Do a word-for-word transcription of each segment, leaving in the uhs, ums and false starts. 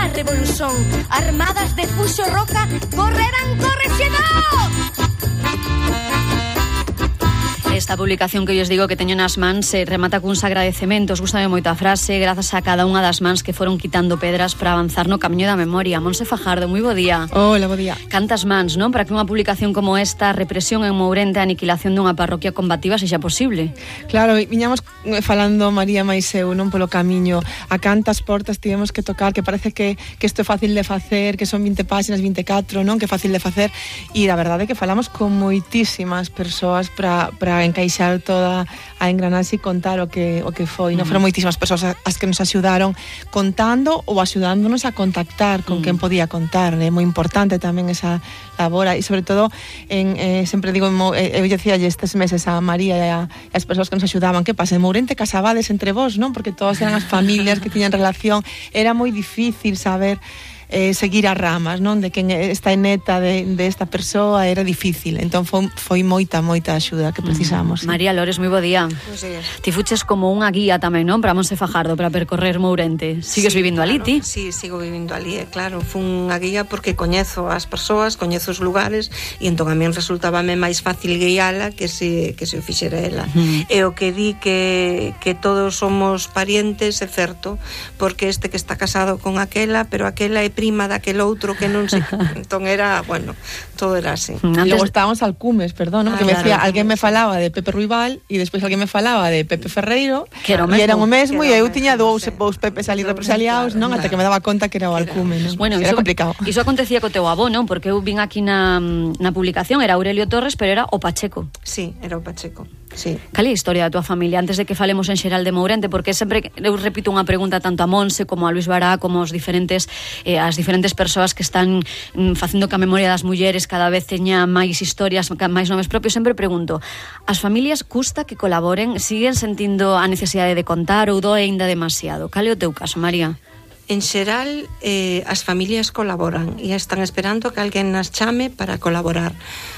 revolución. Armadas de Fuxo Roca correrán correxedor. Esta publicación que eu digo que teño nas mans se remata cuns agradecementos. Gústame moito a frase, grazas a cada unha das mans que foron quitando pedras para avanzar no camiño da memoria. Monse Fajardo, moi bo día. Hola, bo día. Cantas mans, non? Para que unha publicación como esta, represión en Mourente, a aniquilación dunha parroquia combativa, sexa posible. Claro, viñamos falando María máis eu, non, polo camiño. A cantas portas tivemos que tocar, que parece que, que isto é fácil de facer, que son vinte páxinas, vinte e catro, non? Que é fácil de facer. E a verdade é que falamos con moitísimas persoas para para encaixar toda a engranarse e contar o que o que foi. Non foron moitísimas persoas as que nos axudaron contando ou axudándonos a contactar con mm. quen podía contar. É moi importante tamén esa labor e sobre todo en, eh, sempre digo eh, eu dicía estes meses a María e a, as persoas que nos axudaban, que pasa, en Mourente casabades entre vós, non? Porque todas eran as familias que tiñan relación, era moi difícil saber Eh, seguir as ramas, non? De quen esta neta de, de esta persoa era difícil, entón foi, foi moita, moita axuda que precisamos. Mm. María Lores, moi bo día. Buenos días. Ti fuches como unha guía tamén, non? Para Monse Fajardo, para percorrer Mourente. Sigues sí, vivindo claro, ali, ti? Sí, sigo vivindo ali, claro. Fun unha guía porque coñezo as persoas, coñezo os lugares e entón a min resultábame máis fácil guiala que se, que se o fixera ela. Mm. E o que di que, que todos somos parientes é certo, porque este que está casado con aquela, pero aquela é prima daquel outro que non sei. Entón era, bueno, todo era así. Antes... E logo estábamos alcumes, perdón, ¿no? Ah, que me claro, decía, alguén me falaba de Pepe Ruibal e despois alguén me falaba de Pepe Ferreiro, que era o mesmo, e eran o mesmo, e eu mesmo, tiña dous, sí. dous Pepes ali represaliados, non? Claro. Ata que me daba conta que era o alcume, non? Bueno, era iso, complicado. Iso acontecía co teu avó, non? Porque eu vin aquí na, na publicación, era Aurelio Torres, pero era o Pacheco. Sí, era o Pacheco. Sí. Cal é a historia da tua familia antes de que falemos en xeral de Mourente? Porque sempre eu repito unha pregunta tanto a Monse como a Luis Bará como os diferentes eh, as diferentes persoas que están mm, facendo que a memoria das mulleres cada vez teña máis historias, máis nomes propios. Sempre pregunto, as familias custa que colaboren, siguen sentindo a necesidade de contar ou doe ainda demasiado? Cal é o teu caso, María? En xeral, eh, as familias colaboran e están esperando que alguén nas chame para colaborar.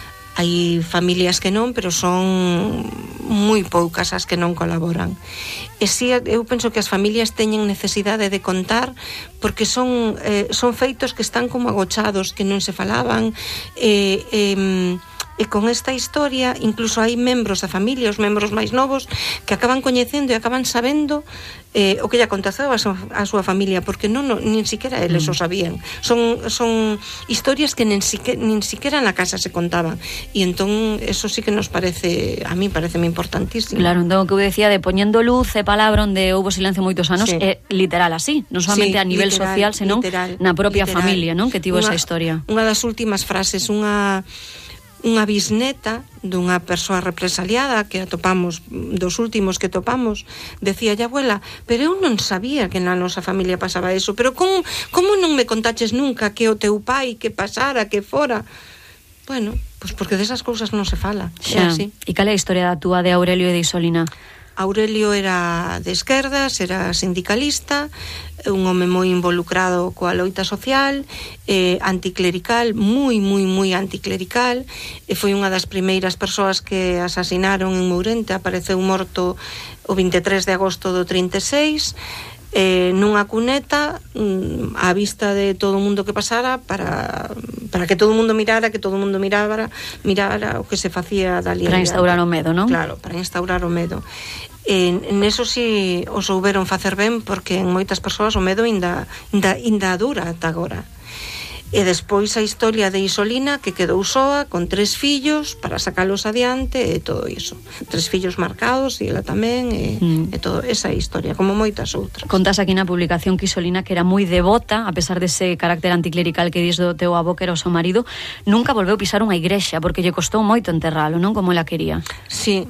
Hai familias que non, pero son moi poucas as que non colaboran. E si, eu penso que as familias teñen necesidade de contar porque son, eh, son feitos que están como agochados, que non se falaban, e... Eh, e con esta historia incluso hai membros da familia, os membros máis novos que acaban coñecendo e acaban sabendo eh, o que lle aconteceu a, su, a súa familia, porque non, non nin siquiera eles mm. o sabían. Son, son historias que nin siquiera, nin siquiera na casa se contaban e entón eso sí que nos parece, a mí pareceme importantísimo. Claro, entón o que eu decía de poñendo luz e palabra onde houbo silencio moitos anos, sí. É literal así, non solamente sí, a nivel literal, social, senón literal, na propia literal. Familia, non? Que tivo unha, esa historia. Unha das últimas frases, unha unha bisneta dunha persoa represaliada que atopamos, dos últimos que topamos, decía, abuela, pero eu non sabía que na nosa familia pasaba eso, pero como, como non me contaches nunca que o teu pai, que pasara, que fora? Bueno, pois pues porque desas cousas non se fala. Xa, sí. E cal é a historia da túa de Aurelio e de Isolina? Aurelio era de esquerdas, era sindicalista, un home moi involucrado coa loita social, eh, anticlerical, moi, moi, moi anticlerical, e foi unha das primeiras persoas que asasinaron en Mourente, apareceu morto o vinte e tres de agosto do trinta e seis, eh, nunha cuneta, á vista de todo o mundo que pasara, para, para que todo o mundo mirara, que todo o mundo mirara, mirara o que se facía dali. Para instaurar o medo, non? Claro, para instaurar o medo. En, en eso si os souberon facer ben, porque en moitas persoas o medo inda, inda, inda dura ata agora. E despois a historia de Isolina, que quedou soa con tres fillos para sacalos adiante e todo iso. Tres fillos marcados e ela tamén e, mm. e todo esa historia, como moitas outras. Contas aquí na publicación que Isolina, que era moi devota, a pesar dese carácter anticlerical que dis do teu avó que era o seu marido, nunca volveu pisar unha igrexa porque lle costou moito enterralo, non como ela quería. Sí,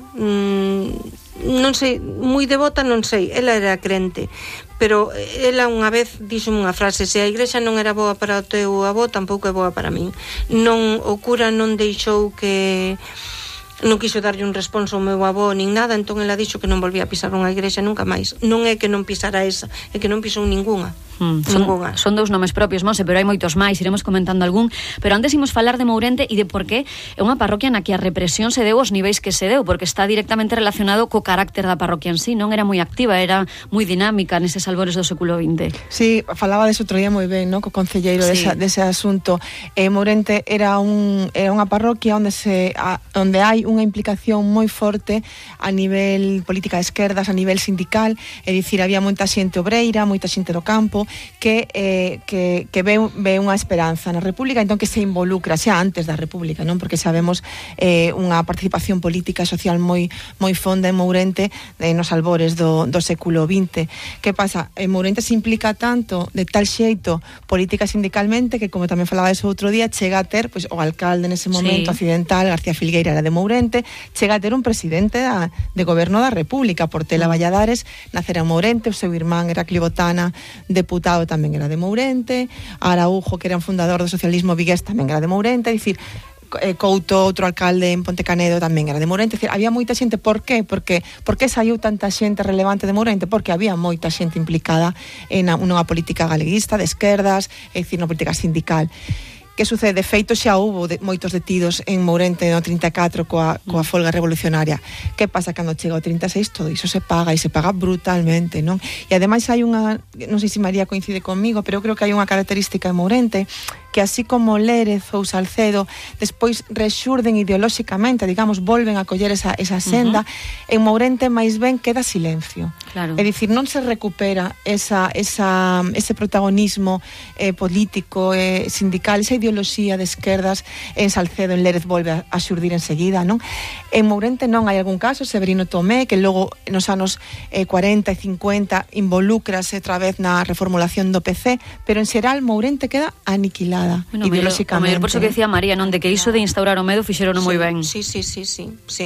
mmm, non sei, moi devota non sei, ela era crente, pero ela unha vez dixo unha frase, se a igrexa non era boa para o teu avó, tampouco é boa para min. Non, o cura non deixou que non quixo darlle un responso ao meu avó nin nada, entón ela dixo que non volvía a pisar unha igrexa nunca máis. Non é que non pisara esa, é que non pisou ningunha. Mm, son, son dous nomes propios, Monse, pero hai moitos máis, iremos comentando algún, pero antes imos falar de Mourente e de por que é unha parroquia na que a represión se deu aos niveis que se deu, porque está directamente relacionado co carácter da parroquia en sí, non era moi activa, era moi dinámica neses albores do século vinte. Sí, falaba deso outro día moi ben, no, co concelleiro sí. desa, dese asunto. Eh, Mourente era un era unha parroquia onde se a, onde hai unha implicación moi forte a nivel política de esquerdas, a nivel sindical, é dicir, había moita xente obreira, moita xente do campo que eh, que que ve ve unha esperanza na República, entón que se involucra xa antes da República, non? Porque sabemos eh, unha participación política e social moi moi fonda en Mourente eh, nos albores do, do século vinte. Que pasa? En Mourente se implica tanto de tal xeito política sindicalmente que, como tamén falaba eso outro día, chega a ter, pois, o alcalde nese momento sí. accidental, García Filgueira, era de Mourente, chega a ter un presidente da, de goberno da República, Portela Valladares, nacera en Mourente, o seu irmán era Clibotana, deputado tamén era de Mourente, Araújo, que era un fundador do socialismo vigués, tamén era de Mourente, é dicir, Couto, outro alcalde en Ponte Canedo, tamén era de Mourente. É dicir, había moita xente. Por qué? Porque por que saiu tanta xente relevante de Mourente? Porque había moita xente implicada en unha política galeguista de esquerdas, é dicir, unha política sindical. Que sucede? De feito, xa houbo de, moitos detidos en Mourente no trinta e catro coa, coa folga revolucionaria. Que pasa? Cando chega o trinta e seis todo iso se paga, e se paga brutalmente, non? E ademais hai unha, non sei se María coincide conmigo, pero eu creo que hai unha característica en Mourente, que así como Lérez ou Salcedo despois rexurden ideolóxicamente, digamos, volven a coller esa, esa senda, uh-huh. en Mourente máis ben queda silencio. Claro. É dicir, non se recupera esa, esa, ese protagonismo eh, político, eh, sindical, esa ideoloxía de esquerdas. En Salcedo, en Lérez volve a, a xurdir enseguida, non? En Mourente non hai algún caso, Severino Tomé, que logo nos anos eh, cuarenta e cincuenta involúcrase outra vez na reformulación do P C, pero en xeral Mourente queda aniquilada. Bueno, ideolóxicamente. Por eso que decía María, non, de que iso de instaurar o medo fixeron sí, moi ben. Sí, sí, sí, sí, sí.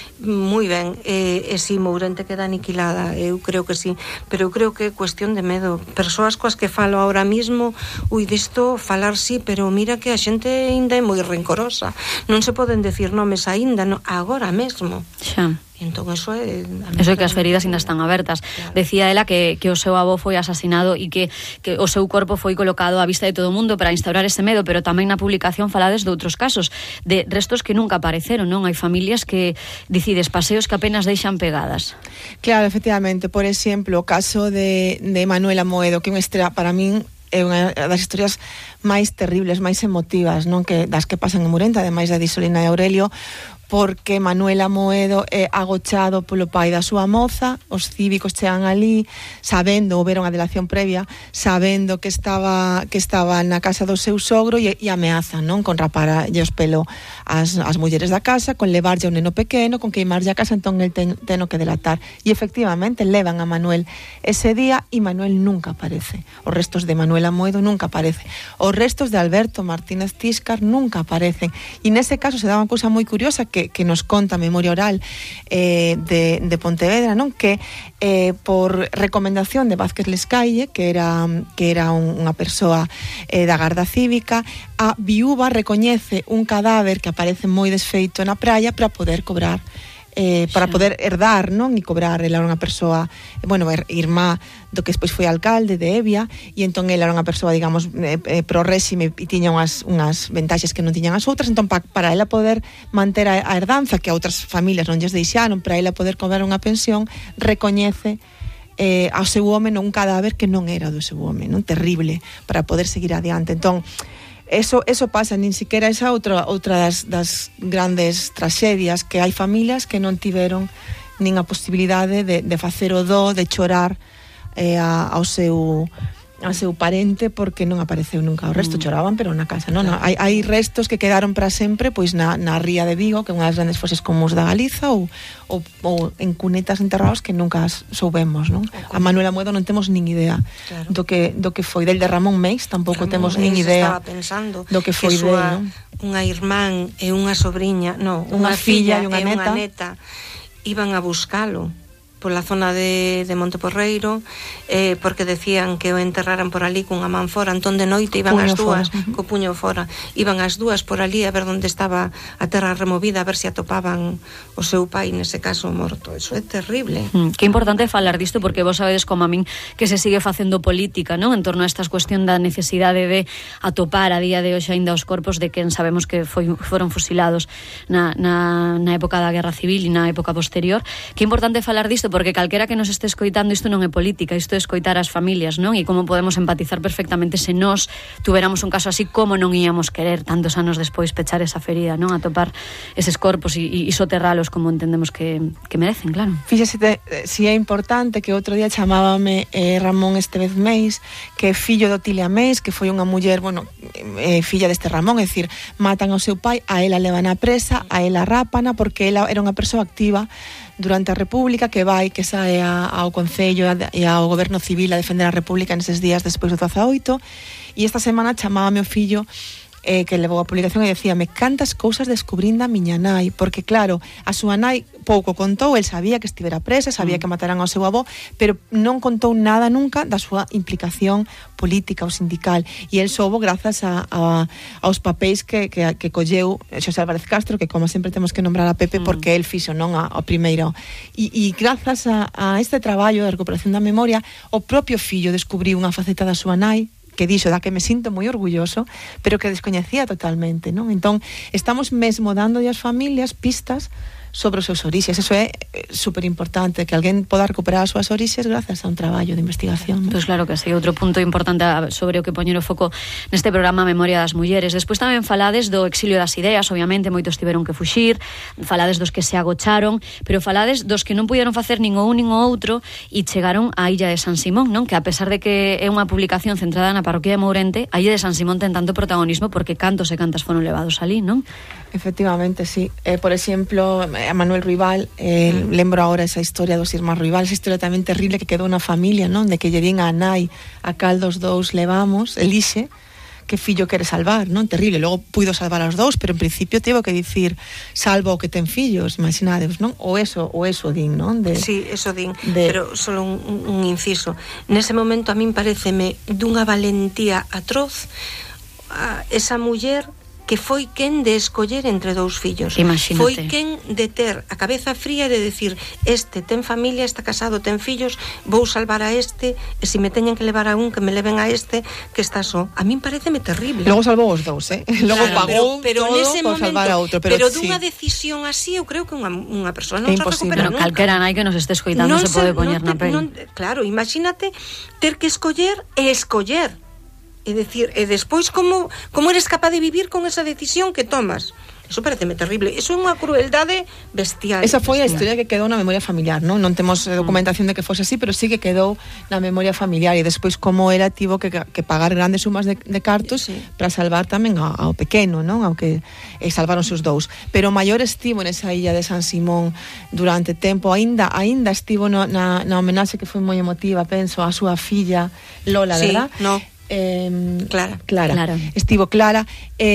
Moi ben. E, e si Mourente queda aniquilada, eu creo que sí, pero eu creo que é cuestión de medo. Persoas coas que falo ahora mismo, ui, disto falar sí, pero mira que a xente ainda é moi rencorosa. Non se poden decir nomes aínda, no, agora mesmo. Xa. Entón, eso é... Eso é que as feridas ainda están abertas. Claro. Decía ela que, que o seu avó foi asasinado e que, que o seu corpo foi colocado á vista de todo o mundo para instaurar ese medo, pero tamén na publicación falades de outros casos, de restos que nunca apareceron, non? Hai familias que decides paseos que apenas deixan pegadas. Claro, efectivamente. Por exemplo, o caso de, de Manuela Moedo, que é unha estrela, para min, é unha das historias máis terribles, máis emotivas, non? Que das que pasan en Mourente, ademais da de Isolina e Aurelio, porque Manuela Moedo é agochado polo pai da súa moza, os cívicos chegan ali, sabendo, houberon a delación previa, sabendo que estaba que estaba na casa do seu sogro e, e ameazan, non? Con raparlle os pelo as, as mulleres da casa, con levarlle ao neno pequeno, con queimarlle a casa, entón el ten, ten o que delatar. E efectivamente levan a Manuel ese día e Manuel nunca aparece. Os restos de Manuela Moedo nunca aparecen. Os restos de Alberto Martínez Tíscar nunca aparecen. E nese caso se dá unha cousa moi curiosa que que nos conta a memoria oral eh, de, de Pontevedra, non? Que eh, por recomendación de Vázquez Lescaille, que era que era un, unha persoa eh, da Garda Cívica, a viúva recoñece un cadáver que aparece moi desfeito na praia para poder cobrar Eh, para sí. poder herdar, non? E cobrar. Ela era unha persoa, bueno, irmá do que despois foi alcalde de Evia, e entón ela era unha persoa, digamos, eh, eh, pro réxime, e tiña unhas, unhas ventaxes que non tiñan as outras, entón pa, para ela poder manter a, a herdanza que a outras familias non lles deixaron, para ela poder cobrar unha pensión, recoñece eh, ao seu home un cadáver que non era do seu home, non? Terrible, para poder seguir adiante. Entón, Eso, eso pasa, nin siquiera esa outra, outra das, das grandes traxedias, que hai familias que non tiveron nin a posibilidade de, de facer o do, de chorar eh, a, ao seu ao seu parente porque non apareceu nunca. O resto mm. choraban, pero na casa, non? Claro. Hai, hai restos que quedaron para sempre pois na, na ría de Vigo, que é unha das grandes foses comuns da Galiza, ou, ou, ou en cunetas enterrados que nunca soubemos, non? A Manuela Moedo non temos nin idea claro. do que do que foi del de Ramón Meis, tampouco Ramón temos Meis nin idea pensando do que foi que del, non? Unha irmán e unha sobrinha, non, unha, unha filla e unha, e neta. unha neta iban a buscalo pola zona de, de Monteporreiro, eh, porque decían que o enterraran por ali cunha man fora, entón de noite iban puño as dúas, fora. co puño fora, iban as dúas por ali a ver onde estaba a terra removida, a ver se atopaban o seu pai, nese caso morto. Eso é terrible. Mm, que importante falar disto, porque vos sabedes como a min que se sigue facendo política, non? En torno a estas cuestión da necesidade de atopar a día de hoxe aínda os corpos de quen sabemos que foi, foron fusilados na, na, na época da Guerra Civil e na época posterior. Que importante falar disto, porque calquera que nos este escoitando, isto non é política, isto é escoitar as familias, non? E como podemos empatizar perfectamente se nós tuveramos un caso así, como non íamos querer tantos anos despois pechar esa ferida, non? Atopar eses corpos e, e soterralos como entendemos que, que merecen, claro. Fíxese si é importante que outro día chamábame eh, Ramón Estevez Meis, que é fillo de Otilia Meis, que foi unha muller, bueno, eh, filla deste Ramón, é dicir, matan ao seu pai, a ela levan a presa, a ela rápana, porque ela era unha persoa activa durante a República, que vai, que sae a, ao Concello e ao Goberno Civil a defender a República neses días despois do dezaoito, e esta semana chamábame o fillo eh, que levou a publicación e decíame cantas cousas descubrín da miña nai, porque claro, a súa nai pouco contou, el sabía que estivera presa, sabía que mataran ao seu avó, pero non contou nada nunca da súa implicación política ou sindical, e el soubo grazas a, a, aos papéis que, que, que colleu Xosé Álvarez Castro, que como sempre temos que nombrar a Pepe mm. porque el fixo, non a, a primeiro, e, e grazas a, a este traballo de recuperación da memoria, o propio fillo descubriu unha faceta da súa nai, que dixo da que me sinto moi orgulloso, pero que descoñecía totalmente, non? Entón, estamos mesmo dando as familias pistas sobre os seus orixes. Eso é super importante, que alguén poda recuperar as súas orixes grazas a un traballo de investigación. Pois pues claro que sí, outro punto importante sobre o que poñer o foco neste programa Memoria das Mulleres. Despois tamén falades do exilio das ideas, obviamente moitos tiveron que fuxir, falades dos que se agocharon, pero falades dos que non puderon facer nin o un nin o outro e chegaron á Illa de San Simón, non? Que a pesar de que é unha publicación centrada na parroquia de Mourente, a Illa de San Simón ten tanto protagonismo porque cantos e cantas foron levados ali, non? Efectivamente, sí. Eh, por exemplo, a Manuel Ruibal, eh, mm. lembro agora esa historia dos irmáns Ruibal, esa historia tamén terrible que quedou na familia, non? De que lle din a nai a cal dos dous levamos, elixe que fillo quere salvar, non? Terrible. Logo puido salvar aos dous, pero en principio tivo que dicir salvo o que ten fillos, imaginades, non? O eso, o eso din, non? De, sí, eso din, de... pero solo un, un inciso. Nese momento a min pareceme dunha valentía atroz a esa muller que foi quen de escoller entre dous fillos. Imagínate. Foi quen de ter a cabeza fría de decir, este ten familia, está casado, ten fillos, vou salvar a este, e se me teñen que levar a un, que me leven a este, que está só. A min pareceme terrible. Logo salvou os dous, eh? Logo claro, pagou pero, pero todo nese por momento, salvar a outro. Pero, pero sí. dunha decisión así, eu creo que unha, unha persoa non é se recupera pero nunca. calquera nai que nos este escoitando non se pode poñer non na pel. Non, claro, imagínate ter que escoller e escoller. É dicir, e despois como, como eres capaz de vivir con esa decisión que tomas. Eso pareceme terrible. Eso é unha crueldade bestial. Esa foi a historia que quedou na memoria familiar, non? Non temos documentación de que fose así, pero sí que quedou na memoria familiar, e despois como era tivo que, que pagar grandes sumas de, de cartos sí. para salvar tamén ao, ao pequeno, non? Aunque eh, salvaron os dous. Pero o maior estivo nesa illa de San Simón durante tempo, aínda aínda estivo no, na, na homenaxe que foi moi emotiva, penso, a súa filla Lola, sí, verdad? No. Eh, Clara. Clara. Clara. Estivo Clara,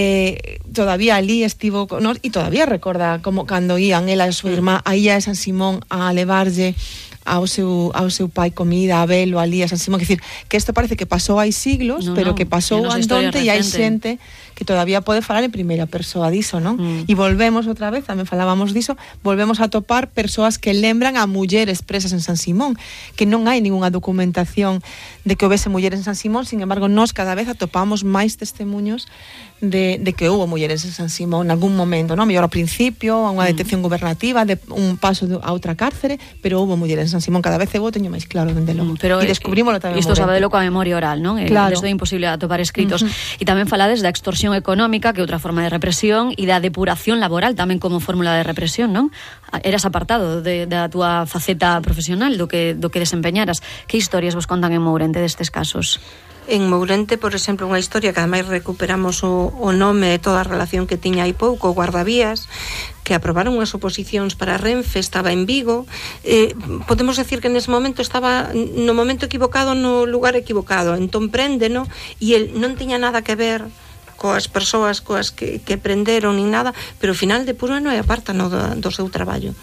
eh, todavía ali estivo, no, e todavía recorda como cando ían ela e a súa irmá a Illa de San Simón a levarlle ao seu, ao seu pai comida, a velo ali a San Simón, que decir, que isto parece que pasou hai siglos, no, pero no, que pasou andonte e hai xente que todavía pode falar en primeira persoa diso, non? Mm. E volvemos outra vez, tamén falábamos diso, volvemos a topar persoas que lembran a mulleres presas en San Simón, que non hai ningunha documentación de que houvese mulleres en San Simón, sin embargo, nós cada vez atopamos máis testemunhos de, de que houve mulleres en San Simón en algún momento, non? Mellor ao principio, a unha detención mm. gubernativa, de un paso a outra cárcere, pero houve mulleres en San Simón, cada vez eu teño máis claro, dende logo. Mm, e descubrímolo tamén. Isto sabedelo coa memoria oral, non? Claro. Isto é imposible atopar escritos. Uh-huh. E tamén falades da extorsión económica, que é outra forma de represión, e da depuración laboral tamén como fórmula de represión, non? Eras apartado de, da túa faceta profesional, do que, do que desempeñaras. Que historias vos contan en Mourente destes casos? En Mourente, por exemplo, unha historia que ademais recuperamos o, o nome e toda a relación que tiña hai pouco, o guardavías, que aprobaron unhas oposicións para Renfe, estaba en Vigo, eh, podemos decir que nese momento estaba no momento equivocado, no lugar equivocado, entón préndeno, e el non tiña nada que ver coas persoas coas que, que prenderon nin nada, pero ao final de puro non é aparta no do, do seu traballo.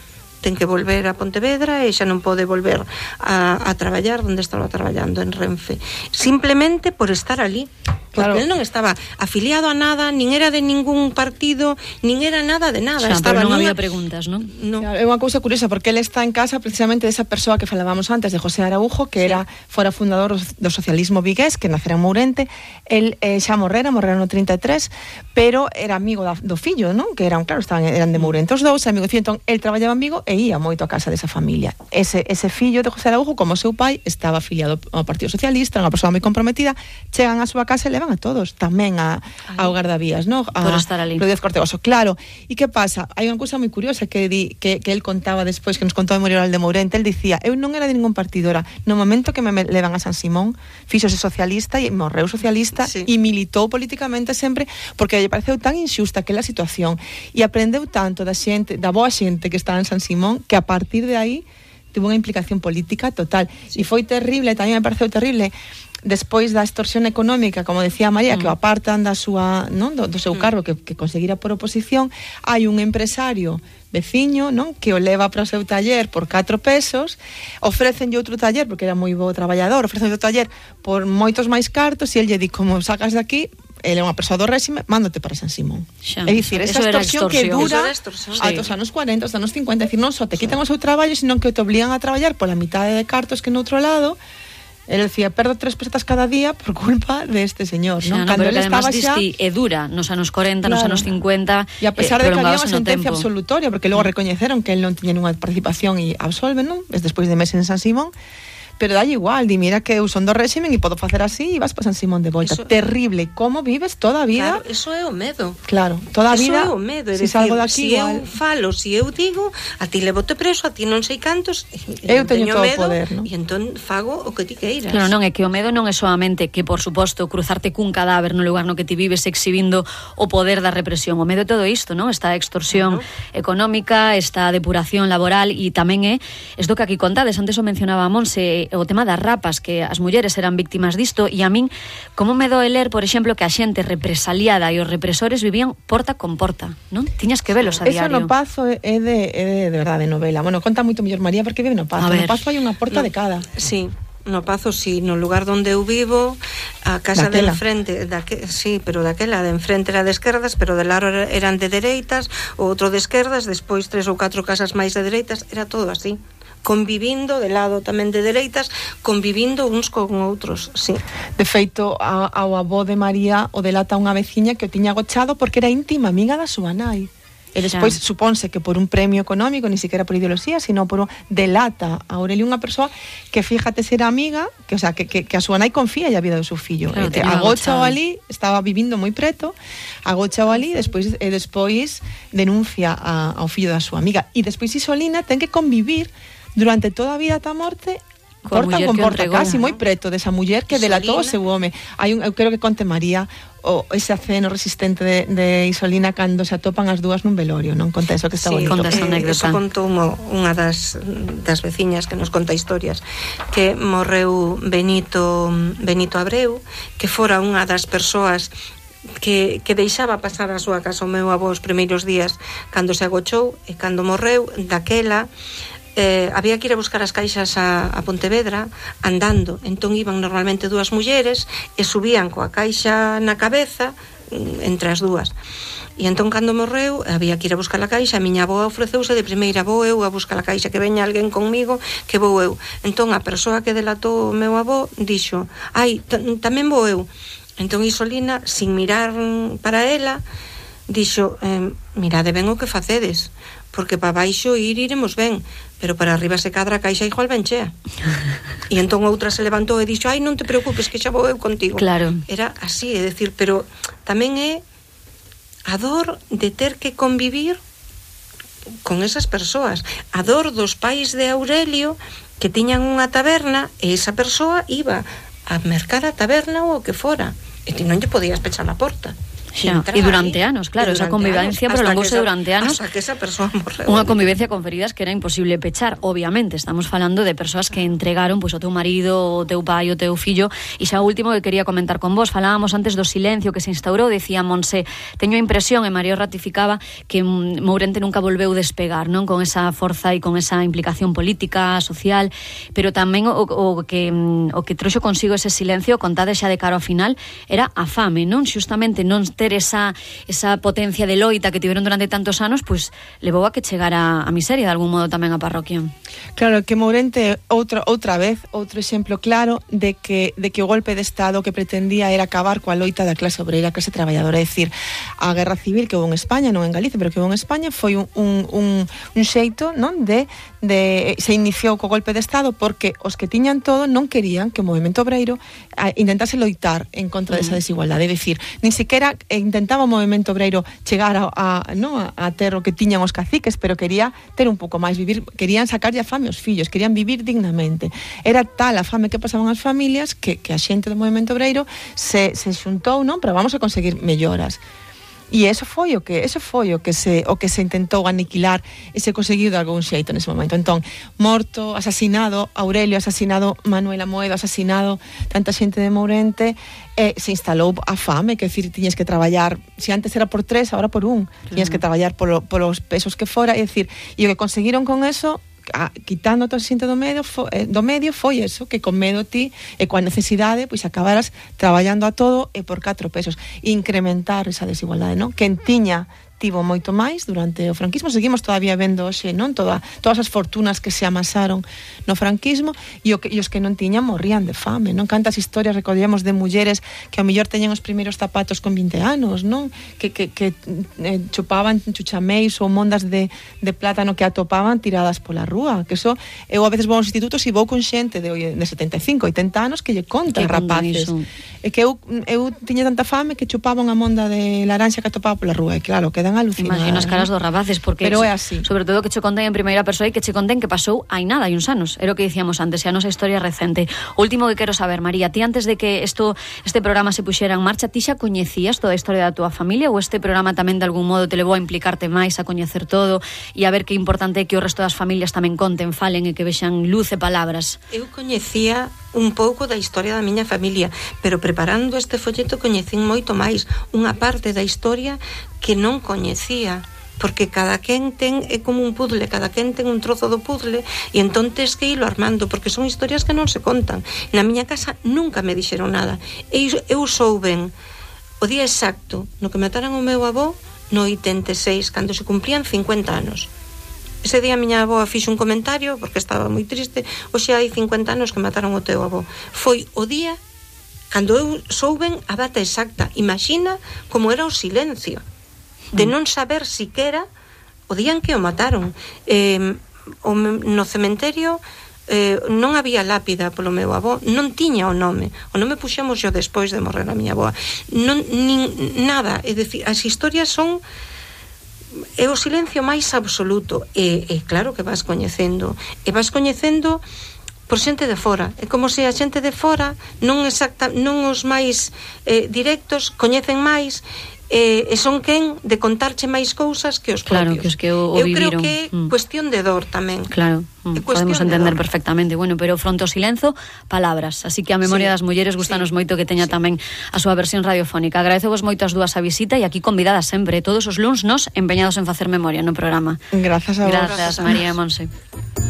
ten que volver a Pontevedra e xa non pode volver a, a traballar onde estaba traballando en Renfe, simplemente por estar ali. Claro. Porque él non estaba afiliado a nada, nin era de ningún partido, nin era nada de nada. Xa, estaba pero non nunha... había preguntas, non? No. É unha cousa curiosa, porque ele está en casa precisamente desa persoa que falábamos antes, de José Araujo, que sí. era fora fundador do socialismo vigués, que nacera en Mourente. El eh, xa morrera, morrera no trinta e tres, pero era amigo da, do fillo, non? Que eran, claro, estaban, eran de Mourente os dous, amigos, entón, el traballaba en Vigo e ia moito a casa desa familia. Ese, ese fillo de José Araujo, como seu pai, estaba afiliado ao Partido Socialista, unha persoa moi comprometida, chegan á súa casa e levan a todos, tamén a, ao Gardavías, ¿no? A, por estar ali. Rodríguez Cortegoso, claro. E que pasa? Hai unha cousa moi curiosa que, di, que, que él contaba despois, que nos contou a Memoria Oral de Mourente. El dicía, eu non era de ningún partido, era no momento que me levan a San Simón, fíxose socialista e morreu socialista e sí. militou políticamente sempre, porque lle pareceu tan injusta aquela situación e aprendeu tanto da xente, da boa xente que estaba en San Simón, que a partir de aí tuvo unha implicación política total. Sí. E foi terrible, tamén me pareceu terrible, despois da extorsión económica, como decía María, mm. que o apartan da súa, non, do, do seu cargo, que, que conseguira por oposición, hai un empresario veciño, non, que o leva para o seu taller por catro pesos, ofrecenlle outro taller, porque era moi bo traballador, ofrecenlle outro taller por moitos máis cartos, e el lle di, como sacas de aquí, ele é unha persoa do réxime, mándote para San Simón. Xa, é dicir, esa extorsión, extorsión que dura ata os sí. anos cuarenta, os anos cincuenta, é dicir, non só te quitan sí. o seu traballo, sino que te obligan a traballar pola mitade de cartos que no outro lado. Él decía, perdo tres pesetas cada día por culpa de este señor, xa, ¿no? Cando él estaba xa e dura nos anos corenta, claro. nos anos cincuenta, e a pesar eh, de que había unha tempo. sentencia absolutoria, porque logo recoñeceron que él non tiña nunha participación e absolven, non? Es despois de meses en San Simón. Pero dalle igual, di, mira que eu son do réximen e podo facer así e vas para San Simón de volta. Eso... Terrible, como vives toda a vida? Claro, eso é o medo. Claro, toda a vida. Eso é o medo, é si decir, salgo daqui, si igual. eu falo, si eu digo, a ti levote preso, a ti non sei cantos, eu teño todo medo, o poder, non? E entón fago o que ti queiras. Claro, non, é que o medo non é solamente que, por suposto, cruzarte cun cadáver no lugar no que ti vives exhibindo o poder da represión. O medo é todo isto, non? Está a extorsión uh-huh. económica, está a depuración laboral e tamén é, es do que aquí contades, antes o mencionaba a Monse, o tema das rapas, que as mulleres eran víctimas disto, e a min, como me doe ler, por exemplo, que a xente represaliada e os represores vivían porta con porta, non? Tiñas que velos a diario. Eso no Pazo é de, é de, de verdade, novela. Bueno, conta moito mellor María, porque vive no Pazo. No Pazo hai unha porta no, de cada. Sí. No Pazo, sí, no lugar donde eu vivo, a casa de enfrente, daque, sí, pero daquela de enfrente era de esquerdas, pero de lado eran de dereitas, o outro de esquerdas, despois tres ou catro casas máis de dereitas, era todo así. Convivindo de lado tamén de dereitas, convivindo uns con outros, sí. De feito, a, ao avó de María o delata unha veciña que o tiña agochado porque era íntima amiga da súa nai. E despois xa. Supónse que por un premio económico, ni siquiera por ideoloxía, sino por un delata a Aurelio, unha persoa que fíjate ser amiga, que o sea, que, que, que a súa nai confía a vida do seu fillo. Claro, e agochao ali, estaba vivindo moi preto, agochao ali, despois e despois denuncia a, ao fillo da súa amiga. E despois Isolina ten que convivir durante toda a vida ata a morte, porta con porta, casi moi preto desa muller que delatou o seu home. Hai un, eu quero que conte María o ese aceno resistente de, de Isolina cando se atopan as dúas nun velorio, non? Conta eso que está sí, bonito. Conta esa anécdota. Eso contou unha das, das veciñas que nos conta historias, que morreu Benito, Benito Abreu, que fora unha das persoas que, que deixaba pasar a súa casa o meu avó os primeiros días cando se agochou, e cando morreu, daquela Eh, había que ir a buscar as caixas a, a Pontevedra andando, entón iban normalmente dúas mulleres e subían coa caixa na cabeza entre as dúas, e entón cando morreu había que ir a buscar a caixa, a miña avó ofreceuse de primeira, vou eu a buscar a caixa, que veña alguén conmigo, que vou eu. Entón a persoa que delatou o meu avó dixo, ai, tamén vou eu. Entón Isolina, sin mirar para ela, dixo, eh, mirade ben o que facedes, porque para baixo ir iremos ben, pero para arriba se cadra a caixa igual ben chea. E entón outra se levantou e dixo, ai, non te preocupes, que xa vou eu contigo. Claro. Era así, é decir, pero tamén é a dor de ter que convivir con esas persoas, a dor dos pais de Aurelio que tiñan unha taberna e esa persoa iba a mercar a taberna ou o que fora, e ti non lle podías pechar a porta. Xa, e durante aí, anos, claro, esa convivencia prolongouse durante anos. Hasta que esa persoa morreu. Unha convivencia con feridas que era imposible pechar, obviamente. Estamos falando de persoas que entregaron pois, o teu marido, o teu pai, o teu fillo. E xa o último que quería comentar con vos, falábamos antes do silencio que se instaurou, decía Monse, teño a impresión, e Mario ratificaba, que Mourente nunca volveu despegar, non, con esa forza e con esa implicación política, social, pero tamén o, o que o que trouxo consigo ese silencio, contade xa de cara ao final, era a fame, non? Xustamente non ter esa, esa potencia de loita que tiveron durante tantos anos, pois levou a que chegara a miseria de algún modo tamén a parroquia. Claro, que Mourente outra outra vez, outro exemplo claro de que de que o golpe de Estado que pretendía era acabar coa loita da clase obreira, a clase traballadora, é dicir, a guerra civil que houve en España, non en Galicia, pero que houve en España, foi un, un, un, un xeito, non, de, de se iniciou co golpe de Estado porque os que tiñan todo non querían que o movemento obreiro a, intentase loitar en contra desa desigualdade, é dicir, nin sequera intentaba o movemento obreiro chegar a, a, no, a ter o que tiñan os caciques, pero quería ter un pouco máis, vivir, querían sacarlle a fame aos fillos, querían vivir dignamente. Era tal a fame que pasaban as familias que, que a xente do movemento obreiro se, se xuntou, non, pero vamos a conseguir melloras. E eso foi o que eso foi o que se o que se intentou aniquilar e se conseguiu de algún xeito nese momento. Entón, morto, asasinado Aurelio, asasinado Manuel Amoedo, asasinado tanta xente de Mourente, eh, se instalou a fame, que decir, tiñes que traballar, se antes era por tres, agora por un, claro. Tiñes que traballar polo, polos pesos que fora, é dicir, e o que conseguiron con eso, a, quitando toda a xente do medio, fo, eh, do medio foi eso, que con medo ti e coa necesidade, pois acabaras traballando a todo e por catro pesos, incrementar esa desigualdade, non? Quen tiña tivo moito máis durante o franquismo, seguimos todavía vendo hoxe, non, toda, todas as fortunas que se amasaron no franquismo e, o que, e os que non tiñan morrían de fame, non? Cantas historias recollemos de mulleres que ao mellor teñen os primeiros zapatos con vinte anos, non? Que, que, que eh, chupaban chuchameis ou mondas de, de plátano que atopaban tiradas pola rúa, que eso, eu a veces vou aos institutos e vou con xente de, de setenta e cinco, oitenta anos que lle contan rapaces. É que eu, eu tiña tanta fame que chupaban a monda de laranxa que atopaba pola rúa, e claro, quedan alucinadas. Imagino as caras dos rapaces, porque pero é así. Sobre todo que che conten en primeira persoa e que che conten que pasou hai nada, hai uns anos. Era o que dicíamos antes, e a nosa historia recente. O último que quero saber, María, ti antes de que esto, este programa se puxera en marcha, ti xa coñecías toda a historia da túa familia ou este programa tamén de algún modo te levou a implicarte máis, a coñecer todo e a ver que importante é que o resto das familias tamén conten, falen e que vexan luz e palabras? Eu coñecía un pouco da historia da miña familia, pero preparando este folleto coñecín moito máis, unha parte da historia que non coñecía, porque cada quen ten, é como un puzzle, cada quen ten un trozo do puzzle e entón tes que ilo armando, porque son historias que non se contan. Na miña casa nunca me dixeron nada, e eu souben o día exacto no que mataran o meu avó no oitenta e seis, cando se cumplían cincuenta anos. Ese día a miña avó fixo un comentario porque estaba moi triste, hoxe hai cincuenta anos que mataron o teu avó. Foi o día cando eu souben a data exacta. Imagina como era o silencio de non saber siquera o día en que o mataron. Eh, o, no cementerio eh, non había lápida polo meu avó, non tiña o nome. O nome puxemos yo despois de morrer a miña avó. Non, nin, nada, é dicir, as historias son é o silencio máis absoluto e, e claro que vas coñecendo e vas coñecendo por xente de fora, é como se a xente de fora non exacta, non os máis eh, directos coñecen máis e, e son quen de contarche máis cousas que os claro, propios. Que os que o, o eu viviron. creo que é mm. cuestión de dor tamén. Claro, mm, podemos entender perfectamente. Bueno, pero fronte ao silenzo, palabras. Así que a memoria sí, das mulleres gustanos sí, moito que teña sí. tamén a súa versión radiofónica. Agradecevos moito as dúas a visita e aquí convidadas sempre, todos os luns nos empeñados en facer memoria no programa. Grazas a vos. Grazas, María e Monse.